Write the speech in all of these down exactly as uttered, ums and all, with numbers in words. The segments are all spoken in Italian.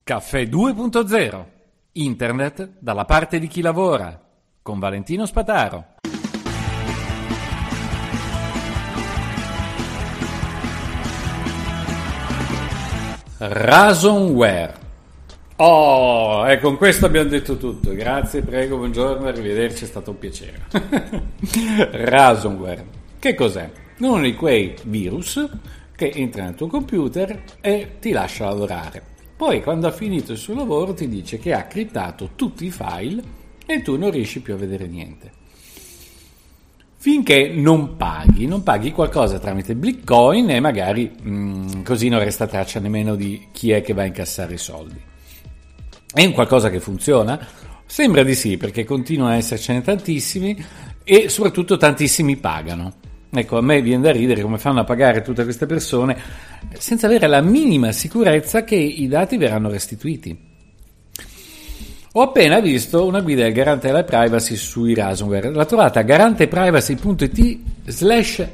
Caffè due punto zero. Internet dalla parte di chi lavora. Con Valentino Spataro. Ransomware. Oh, e con questo abbiamo detto tutto. Grazie, prego, buongiorno, arrivederci, è stato un piacere. Ransomware. Che cos'è? Uno di quei virus che entra nel tuo computer e ti lascia lavorare. Poi, quando ha finito il suo lavoro, ti dice che ha criptato tutti i file e tu non riesci più a vedere niente. Finché non paghi, non paghi qualcosa tramite Bitcoin e magari mh, così non resta traccia nemmeno di chi è che va a incassare i soldi. È un qualcosa che funziona? Sembra di sì, perché continuano a essercene tantissimi e soprattutto tantissimi pagano. Ecco, a me viene da ridere come fanno a pagare tutte queste persone senza avere la minima sicurezza che i dati verranno restituiti. Ho appena visto una guida del garante della privacy sui ransomware. La trovate a garanteprivacy.it slash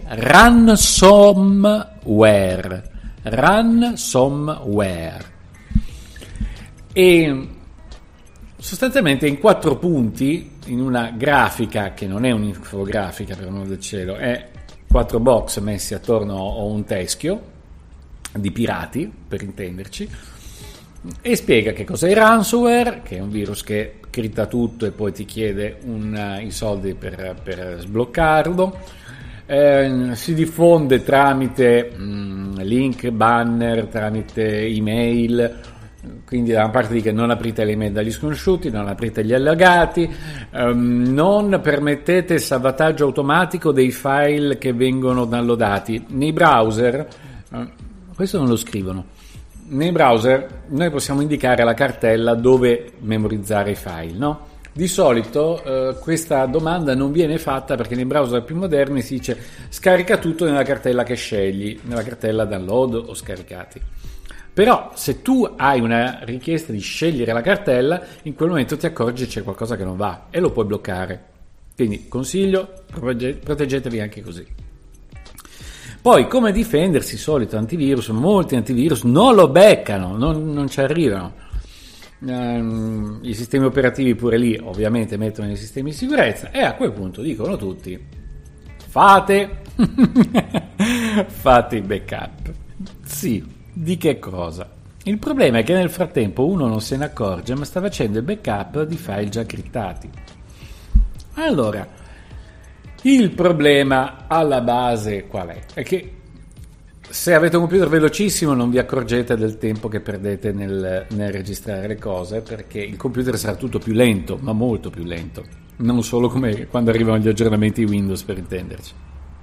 ransomware. Ransomware. E sostanzialmente in quattro punti, in una grafica che non è un'infografica per amor del cielo, è quattro box messi attorno a un teschio di pirati, per intenderci, e spiega che cos'è il ransomware, che è un virus che cripta tutto e poi ti chiede un, i soldi per, per sbloccarlo. Eh, si diffonde tramite mh, link, banner, tramite email. Quindi da una parte dice non aprite le email dagli sconosciuti, non aprite gli allegati, um, non permettete il salvataggio automatico dei file che vengono downloadati. Nei browser, uh, questo non lo scrivono, nei browser noi possiamo indicare la cartella dove memorizzare i file, no? Di solito uh, questa domanda non viene fatta perché nei browser più moderni si dice scarica tutto nella cartella che scegli, nella cartella download o scaricati. Però se tu hai una richiesta di scegliere la cartella, in quel momento ti accorgi che c'è qualcosa che non va e lo puoi bloccare. Quindi consiglio, proteggetevi anche così. Poi come difendersi, solito antivirus, molti antivirus non lo beccano, non, non ci arrivano. Um, I sistemi operativi pure lì ovviamente mettono i sistemi di sicurezza e a quel punto dicono tutti fate fate i backup. Sì. Di che cosa? Il problema è che nel frattempo uno non se ne accorge, ma sta facendo il backup di file già criptati. Allora, il problema alla base qual è? È che se avete un computer velocissimo non vi accorgete del tempo che perdete nel, nel registrare le cose, perché il computer sarà tutto più lento, ma molto più lento, non solo come quando arrivano gli aggiornamenti Windows, per intenderci.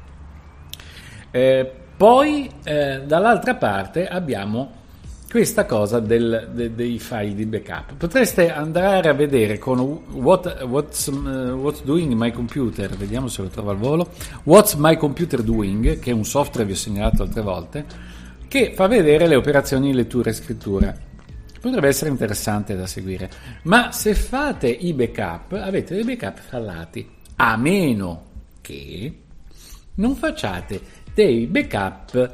Eh, Poi eh, dall'altra parte abbiamo questa cosa del, de, dei file di backup. Potreste andare a vedere con what, what's, uh, what's Doing My Computer, vediamo se lo trovo al volo, What's My Computer Doing, che è un software vi ho segnalato altre volte, che fa vedere le operazioni di lettura e scrittura. Potrebbe essere interessante da seguire, ma se fate i backup avete dei backup fallati, a meno che non facciate dei backup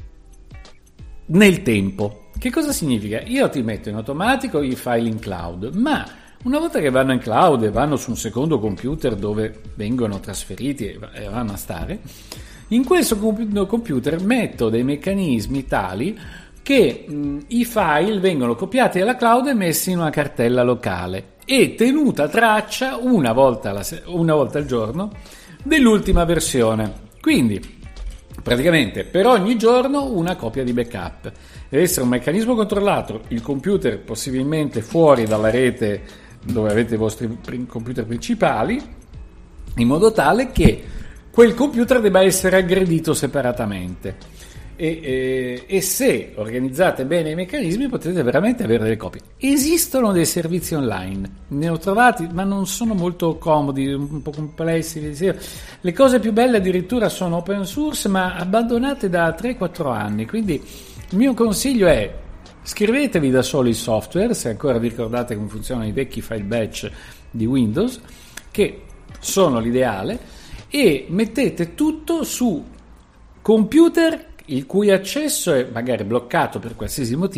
nel tempo. Che cosa significa? Io ti metto in automatico i file in cloud, ma una volta che vanno in cloud e vanno su un secondo computer dove vengono trasferiti e vanno a stare, in questo computer metto dei meccanismi tali che mh, i file vengono copiati dalla cloud e messi in una cartella locale e tenuta traccia una volta, alla se- una volta al giorno dell'ultima versione. Quindi praticamente per ogni giorno una copia di backup. Deve essere un meccanismo controllato, il computer possibilmente fuori dalla rete dove avete i vostri computer principali, in modo tale che quel computer debba essere aggredito separatamente. E, e, e se organizzate bene i meccanismi potete veramente avere delle copie. Esistono dei servizi online, ne ho trovati, ma non sono molto comodi, un po' complessi. Le cose più belle addirittura sono open source, ma abbandonate da tre quattro anni. Quindi il mio consiglio è: scrivetevi da solo il software, se ancora vi ricordate come funzionano i vecchi file batch di Windows, che sono l'ideale, e mettete tutto su computer il cui accesso è magari bloccato per qualsiasi motivo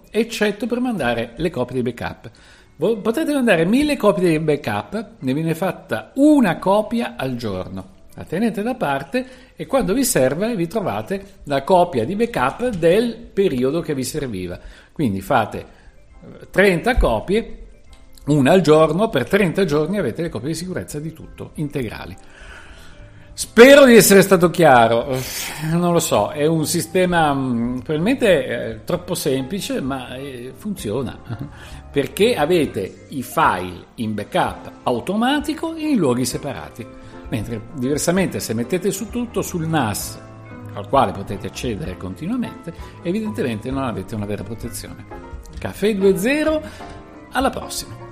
eccetto per mandare le copie di backup. Potete mandare mille copie di backup, ne viene fatta una copia al giorno. La tenete da parte e quando vi serve vi trovate la copia di backup del periodo che vi serviva. Quindi fate trenta copie, una al giorno, per trenta giorni avete le copie di sicurezza di tutto, integrali. Spero di essere stato chiaro, non lo so, è un sistema probabilmente eh, troppo semplice, ma eh, funziona, perché avete i file in backup automatico in luoghi separati, mentre diversamente se mettete su tutto sul N A S, al quale potete accedere continuamente, evidentemente non avete una vera protezione. Caffè due zero, alla prossima!